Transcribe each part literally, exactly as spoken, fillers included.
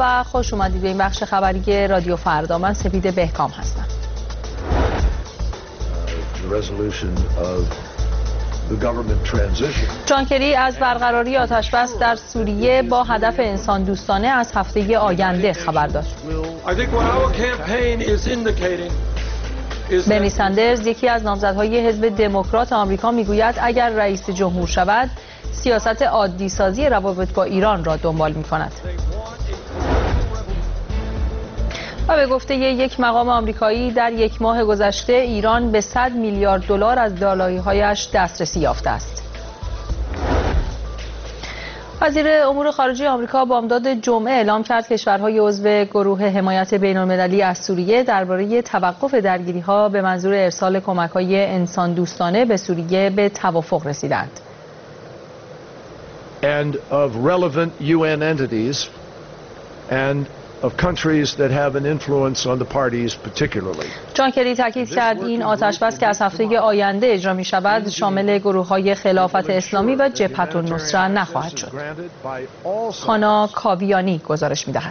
و خوش اومدید به این بخش خبری رادیو فردا. من سپید بهکام هستم. جان کری از برقراری آتش‌بس در سوریه با هدف انسان دوستانه از هفته آینده خبر داد. برنی سندرز یکی از نامزدهای حزب دموکرات آمریکا میگوید اگر رئیس جمهور شود سیاست عادی سازی روابط با ایران را دنبال می‌کند. و به گفته یک مقام آمریکایی در یک ماه گذشته ایران به صد میلیارد دلار از دارایی‌هایش دسترسی یافته است. وزیر امور خارجه آمریکا بامداد جمعه اعلام کرد کشورهای عضو گروه حمایت بین‌المللی از سوریه درباره توقف درگیری‌ها به منظور ارسال کمک‌های انسان دوستانه به سوریه به توافق رسیدند. and of relevant U N entities and of countries that have an influence on the parties particularly. جان کری تاکید کرد این آتش‌بس که از هفته آینده اجرا می شود شامل گروه‌های خلافت اسلامی و جبهة النصره نخواهد شد. خانا کاویانی گزارش می‌دهد.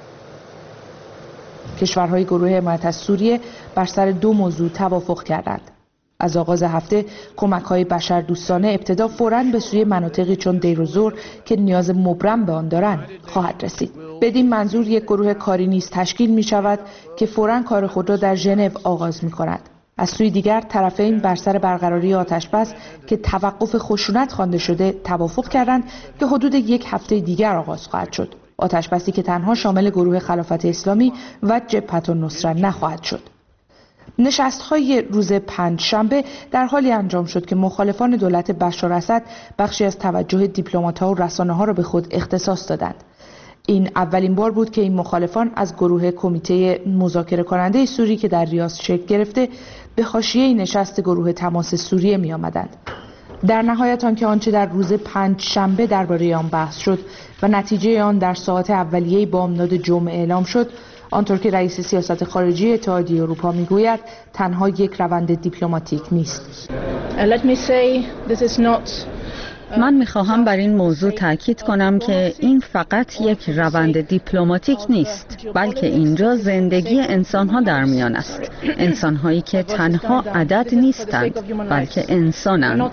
کشورهای گروه حمایت از سوریه بر سر دو موضوع توافق کردند. از آغاز هفته کمک‌های بشردوستانه ابتدا فوراً به سوی مناطقی چون دیر و زور که نیاز مبرم به آن دارند خواهد رسید. بدین منظور یک گروه کاری نیز تشکیل می شود که فوراً کار خود را در ژنو آغاز می کند. از سوی دیگر طرفین بر سر برقراری آتش‌بس که توقف خشونت خوانده شده توافق کردند که حدود یک هفته دیگر آغاز خواهد شد. آتش‌بسی که تنها شامل گروه خلافت اسلامی و جبهة النصره نخواهد شد. نشست‌های روز پنجشنبه در حالی انجام شد که مخالفان دولت بشار اسد بخشی از توجه دیپلمات‌ها و رسانه‌ها را به خود اختصاص دادند. این اولین بار بود که این مخالفان از گروه کمیته مذاکره کننده سوری که در ریاض شکل گرفته به حاشیه نشست گروه تماس سوریه می آمدند. در نهایت آنکه آنچه در روز پنجشنبه درباره آن بحث شد و نتیجه آن در ساعات اولیه بامداد جمعه اعلام شد، آنطور که رئیس سیاست خارجی اتحادیه اروپا میگوید تنها یک روند دیپلماتیک نیست. من میخواهم بر این موضوع تاکید کنم که این فقط یک روند دیپلماتیک نیست، بلکه اینجا زندگی انسانها در میان است. انسانهایی که تنها عدد نیستند بلکه انسانند.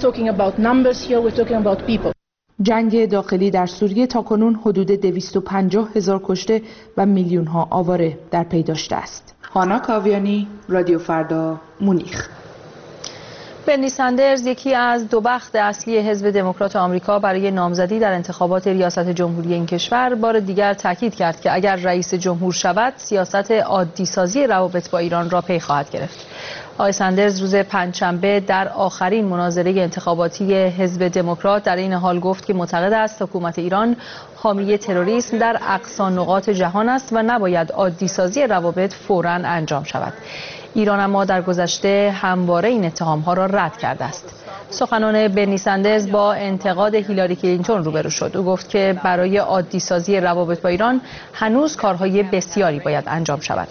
جنگ داخلی در سوریه تاکنون حدود دویست و پنجاه هزار کشته و میلیون ها آواره در پی داشته است. خانا کاویانی، رادیو فردا، مونیخ. برنی سندرز یکی از دو بخت اصلی حزب دموکرات آمریکا برای نامزدی در انتخابات ریاست جمهوری این کشور بار دیگر تاکید کرد که اگر رئیس جمهور شود سیاست عادی سازی روابط با ایران را پی خواهد گرفت. آقای سندرز روز پنجشنبه در آخرین مناظره انتخاباتی حزب دموکرات در این حال گفت که معتقد است حکومت ایران حامی تروریسم در اقصا نقاط جهان است و نباید عادی سازی روابط فوراً انجام شود. ایران اما در گذشته همواره این اتهام‌ها را رد کرده است. سخنان برنی سندرز با انتقاد هیلاری کلینتون روبرو شد. او گفت که برای عادی سازی روابط با ایران هنوز کارهای بسیاری باید انجام شود.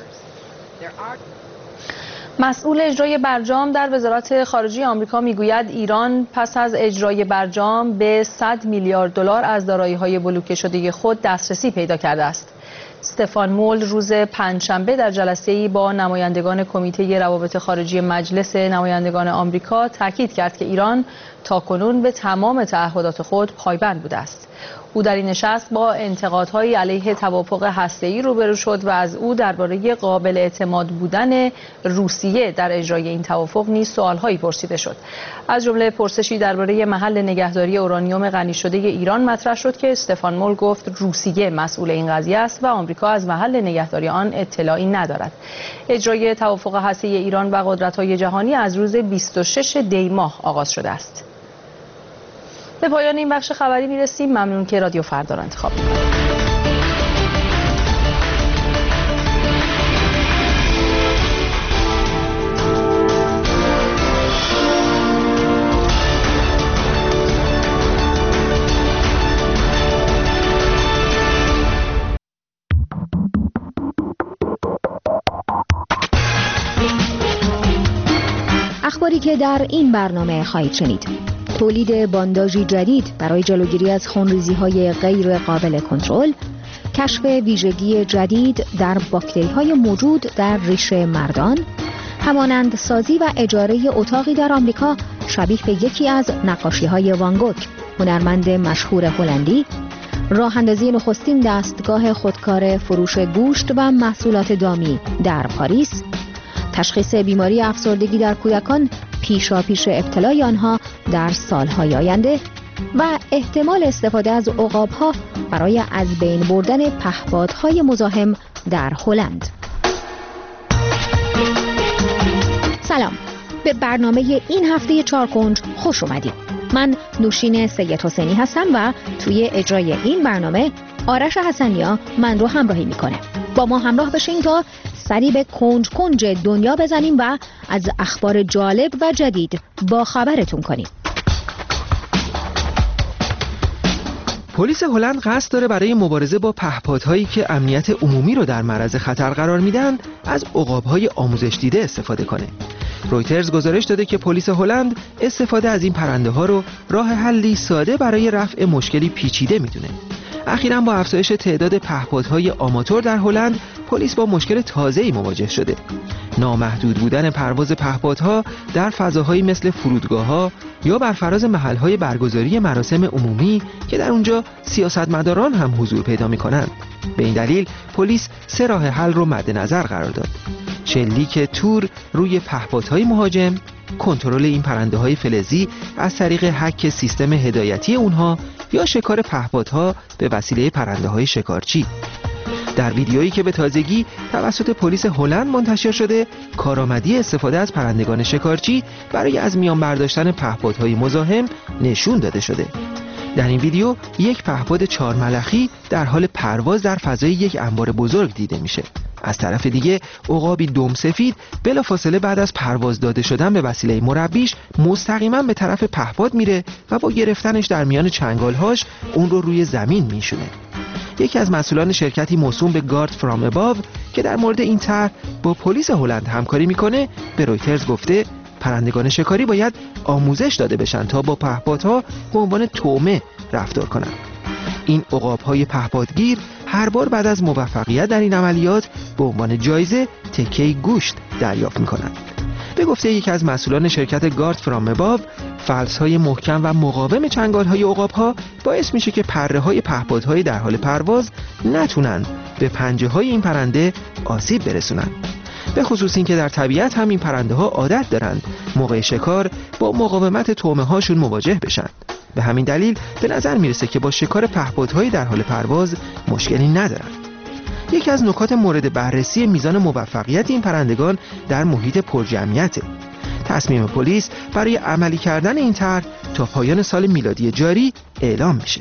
مسئول اجرای برجام در وزارت خارجه آمریکا میگوید ایران پس از اجرای برجام به صد میلیارد دلار از دارایی‌های بلوکه شده خود دسترسی پیدا کرده است. استفان مول روز پنجشنبه در جلسه‌ای با نمایندگان کمیته روابط خارجی مجلس نمایندگان آمریکا تاکید کرد که ایران تاکنون به تمام تعهدات خود پایبند بوده است. او در این نشست با انتقادهای علیه توافق هسته‌ای روبرو شد و از او درباره قابل اعتماد بودن روسیه در اجرای این توافق نیز سوالهایی پرسیده شد. از جمله پرسشی درباره محل نگهداری اورانیوم غنی شده ایران مطرح شد که استفان مول گفت روسیه مسئول این قضیه است و آمریکا از محل نگهداری آن اطلاعی ندارد. اجرای توافق هسته‌ای ایران و قدرت‌های جهانی از روز بیست و شش دی ماه آغاز شده است. به پایان این بخش خبری میرسیم. ممنون که رادیو فردا را انتخاب کردید. اخباری که در این برنامه خواهید شنید: تولید بانداژی جدید برای جلوگیری از خونریزی‌های غیر قابل کنترل، کشف ویژگی جدید در باکتری‌های موجود در ریشه مردان، همانند سازی و اجاره اتاقی در آمریکا شبیه به یکی از نقاشی‌های وان گوگ، هنرمند مشهور هلندی، راه اندازی نخستین دستگاه خودکار فروش گوشت و محصولات دامی در پاریس، تشخیص بیماری افسردگی در کودکان پیشاپیش ابتلای آنها در سالهای آینده و احتمال استفاده از عقاب‌ها برای از بین بردن پهپادهای مزاحم در هلند. سلام، به برنامه این هفته چارکنج خوش اومدید. من نوشین سید حسینی هستم و توی اجرای این برنامه آرش حسنیا من رو همراهی میکنه. با ما همراه بشین تا سری به کنج کنج دنیا بزنیم و از اخبار جالب و جدید با خبرتون کنیم. پلیس هلند قصد داره برای مبارزه با پهپادهایی که امنیت عمومی رو در معرض خطر قرار میدن از عقاب‌های آموزش دیده استفاده کنه. رویترز گزارش داده که پلیس هلند استفاده از این پرنده ها رو راه حلی ساده برای رفع مشکلی پیچیده میدونه. اخیراً با افزایش تعداد پهپادهای آماتور در هلند، پلیس با مشکل تازه‌ای مواجه شده. نامحدود بودن پرواز پهپادها در فضاهایی مثل فرودگاه‌ها یا بر فراز محل‌های برگزاری مراسم عمومی که در اونجا سیاستمداران هم حضور پیدا می‌کنند. به این دلیل پلیس سه راه حل رو مد نظر قرار داد: شلیک تور روی پهپادهای مهاجم، کنترل این پرنده‌های فلزی از طریق هک سیستم هدایتی اونها، یا شکار پهپادها به وسیله پرنده‌های شکارچی. در ویدیویی که به تازگی توسط پلیس هلند منتشر شده، کارآمدی استفاده از پرندگان شکارچی برای از میان برداشتن پهپادهای مزاحم نشون داده شده. در این ویدیو یک پهپاد چهارملخی در حال پرواز در فضای یک انبار بزرگ دیده میشه. از طرف دیگه عقابی دم سفید بلافاصله بعد از پرواز داده شدن به وسیله مربیش مستقیما به طرف پهپاد میره و با گرفتنش در میان چنگالهاش اون رو روی زمین میشونه. یکی از مسئولان شرکتی موسوم به گارد فرام اباو که در مورد این طرح با پلیس هلند همکاری میکنه به رویترز گفته پرندگان شکاری باید آموزش داده بشن تا با پهپادها به عنوان طعمه رفتار کنن. این عقاب‌های پهپادگیر هر بار بعد از موفقیت در این عملیات به عنوان جایزه تکه گوشت دریافت می‌کنند. به گفته یکی از مسئولان شرکت گارد فرام اباو، فلس‌های محکم و مقاوم چنگال‌های عقاب‌ها باعث میشه که پره‌های پهپادهای در حال پرواز نتونن به پنجه‌های این پرنده آسیب برسونن. به خصوص این که در طبیعت هم این پرنده‌ها عادت دارند موقع شکار با مقاومت طعمه‌هاشون مواجه بشن. به همین دلیل به نظر میرسه که با شکار پهپادهایی در حال پرواز مشکلی ندارن. یکی از نکات مورد بررسی میزان موفقیت این پرندگان در محیط پرجمعیته. تصمیم پلیس برای عملی کردن این طرح تا پایان سال میلادی جاری اعلام میشه.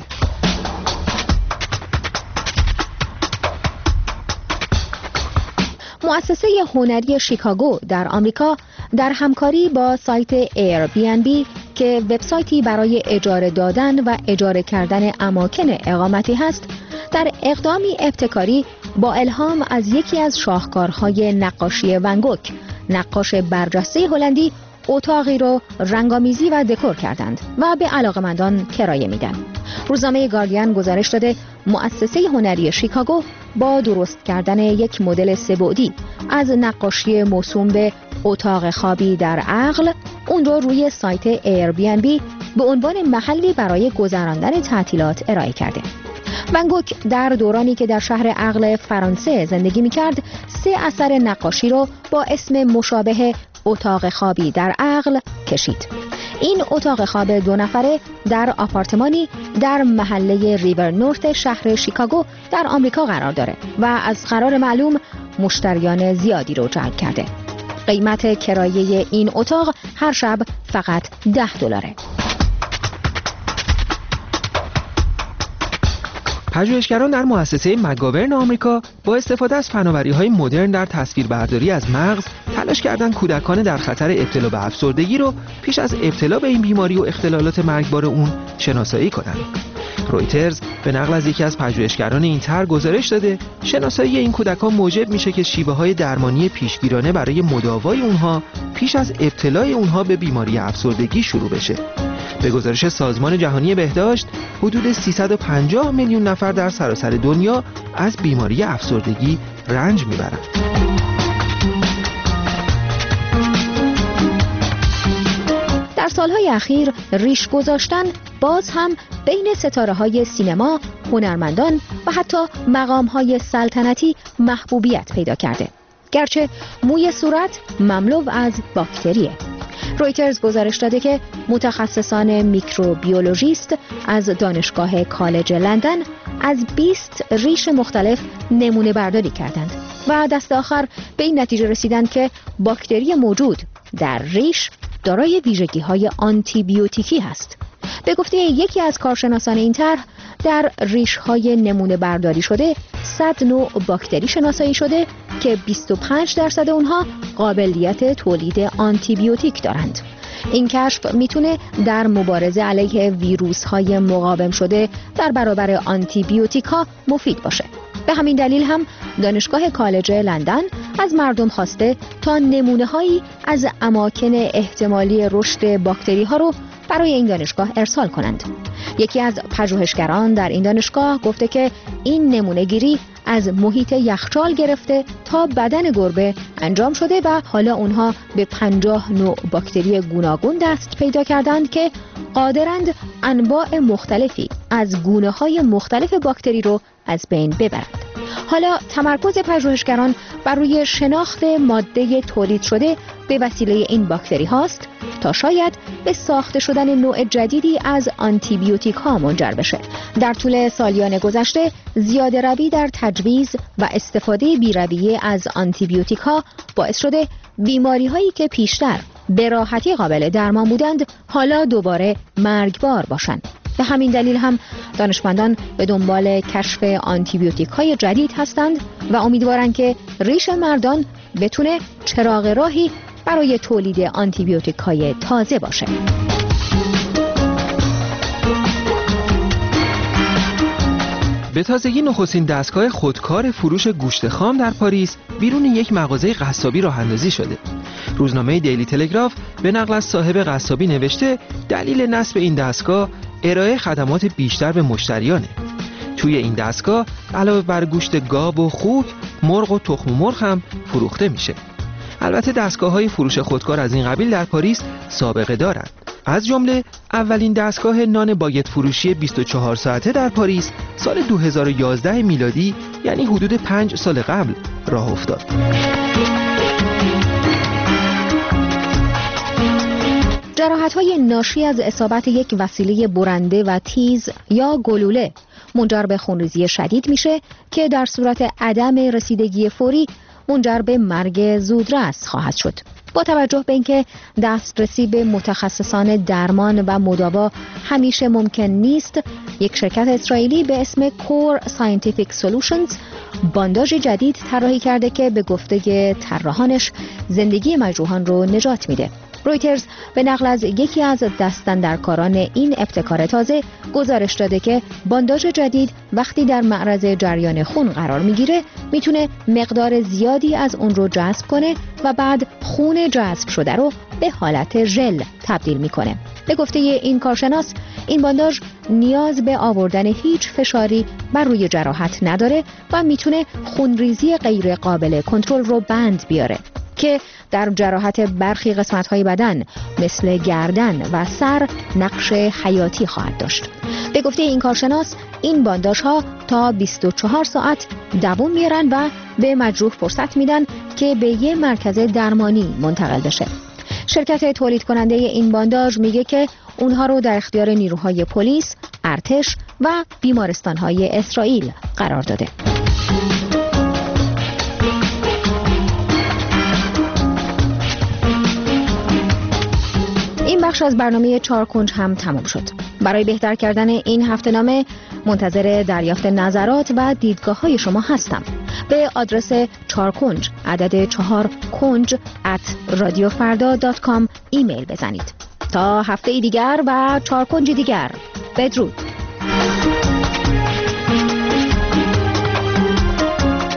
مؤسسه هنری شیکاگو در آمریکا در همکاری با سایت ایر بی ان بی که وبسایتی برای اجاره دادن و اجاره کردن اماکن اقامتی هست، در اقدامی ابتکاری با الهام از یکی از شاهکارهای نقاشی وان گوگ، نقاش برجسته هلندی، اتاقی رو رنگامیزی و دکور کردند و به علاقمندان کرایه میدن. روزنامه گاردین گزارش داده مؤسسه هنری شیکاگو با درست کردن یک مدل سه‌بعدی از نقاشی موسوم به اتاق خوابی در عقل، اون رو روی سایت ایر بی ان بی به عنوان محلی برای گذراندن تعطیلات ارائه کرده. وان گوگ در دورانی که در شهر عقل فرانسه زندگی می‌کرد، سه اثر نقاشی رو با اسم مشابه اتاق خوابی در عقل کشید. این اتاق خواب دو نفره در آپارتمانی در محله ریور نورت شهر شیکاگو در آمریکا قرار داره و از قرار معلوم مشتریان زیادی رو جلب کرده. قیمت کرایه این اتاق هر شب فقط ده دلاره. پژوهشگران در مؤسسه مگاورن آمریکا با استفاده از فناوری‌های مدرن در تصویربرداری از مغز تلاش کردند کودکان در خطر ابتلا به افسردگی رو پیش از ابتلا به این بیماری و اختلالات مرگبار اون شناسایی کنند. رویترز به نقل از یکی از پژوهشگران این طرح گزارش داده شناسایی این کودکان موجب میشه که شیوه‌های درمانی پیشگیرانه برای مداوای اونها پیش از ابتلای اونها به بیماری افسردگی شروع بشه. به گزارش سازمان جهانی بهداشت، حدود سیصد و پنجاه میلیون نفر در سراسر دنیا از بیماری افسردگی رنج میبرند. در سالهای اخیر ریش گذاشتن باز هم بین ستاره‌های سینما، هنرمندان و حتی مقام‌های سلطنتی محبوبیت پیدا کرده. گرچه موی صورت مملو از باکتریه. رویترز گزارش داده که متخصصان میکروبیولوژیست از دانشگاه کالج لندن از بیست ریش مختلف نمونه برداری کردند و دست آخر به این نتیجه رسیدند که باکتری موجود در ریش دارای ویژگی‌های آنتیبیوتیکی هست. به گفته یکی از کارشناسان این طرح، در ریش‌های نمونه برداری شده صد نوع باکتری شناسایی شده که بیست و پنج درصد اونها قابلیت تولید آنتیبیوتیک دارند. این کشف میتونه در مبارزه علیه ویروس‌های مقاوم شده در برابر آنتیبیوتیک ها مفید باشه. به همین دلیل هم دانشگاه کالج لندن از مردم خواسته تا نمونه‌هایی از اماکن احتمالی رشد باکتری ها رو برای این دانشگاه ارسال کنند. یکی از پژوهشگران در این دانشگاه گفته که این نمونه گیری از محیط یخچال گرفته تا بدن گربه انجام شده و حالا اونها به پنجاه نوع باکتری گوناگون دست پیدا کردند که قادرند انواع مختلفی از گونه‌های مختلف باکتری رو از بین ببرند. حالا تمرکز پژوهشگران بر روی شناخت ماده تولید شده به وسیله این باکتری هاست تا شاید به ساخته شدن نوع جدیدی از آنتیبیوتیک ها منجر بشه. در طول سالیان گذشته زیاده روی در تجویز و استفاده بی‌رویه از آنتیبیوتیک ها باعث شده بیماری هایی که پیشتر به راحتی قابل درمان بودند حالا دوباره مرگبار باشند. به همین دلیل هم دانشمندان به دنبال کشف آنتیبیوتیک های جدید هستند و امیدوارند که ریش مردان بتونه چراغ راهی برای تولید آنتیبیوتیک های تازه باشه. به تازگی نخستین دستگاه خودکار فروش گوشت خام در پاریس بیرون یک مغازه قصابی راه اندازی شده. روزنامه دیلی تلگراف به نقل از صاحب قصابی نوشته دلیل نصب این دستگاه ارائه خدمات بیشتر به مشتریانه. توی این دستگاه علاوه بر گوشت گاو و خوک، مرغ و تخم مرغ هم فروخته میشه. البته دستگاه‌های فروش خودکار از این قبیل در پاریس سابقه دارند. از جمله اولین دستگاه نان باگت فروشی بیست و چهار ساعته در پاریس سال دو هزار و یازده میلادی، یعنی حدود پنج سال قبل راه افتاد. جراحت‌های ناشی از اصابت یک وسیله برنده و تیز یا گلوله منجر به خونریزی شدید میشه که در صورت عدم رسیدگی فوری منجر به مرگ زودرس خواهد شد. با توجه به اینکه دسترسی به متخصصان درمان و مداوا همیشه ممکن نیست، یک شرکت اسرائیلی به اسم کور ساینتیفیک سولوشنز بانداژ جدید طراحی کرده که به گفته طراحانش زندگی مجروحان رو نجات میده. رویترز به نقل از یکی از دستاندرکاران این ابتکار تازه گزارش داده که بانداژ جدید وقتی در معرض جریان خون قرار میگیره میتونه مقدار زیادی از اون رو جذب کنه و بعد خون جذب شده رو به حالت ژل تبدیل میکنه. به گفته این کارشناس این بانداژ نیاز به آوردن هیچ فشاری بر روی جراحت نداره و میتونه خونریزی غیر قابل کنترل رو بند بیاره که در جراحت برخی قسمت‌های بدن مثل گردن و سر نقش حیاتی خواهد داشت. به گفته این کارشناس این بانداژها تا بیست و چهار ساعت دوام میارن و به مجروح فرصت میدن که به یه مرکز درمانی منتقل بشه. شرکت تولید کننده این بانداژ میگه که اونها رو در اختیار نیروهای پلیس، ارتش و بیمارستان‌های اسرائیل قرار داده. این بخش از برنامه چهار کنج هم تمام شد. برای بهتر کردن این هفته‌نامه منتظر دریافت نظرات و دیدگاه های شما هستم. به آدرس چهار کنج عدد چهار کنج ات رادیو فردا دات کام ایمیل بزنید. تا هفته دیگر و چهار کنج دیگر، بدرود.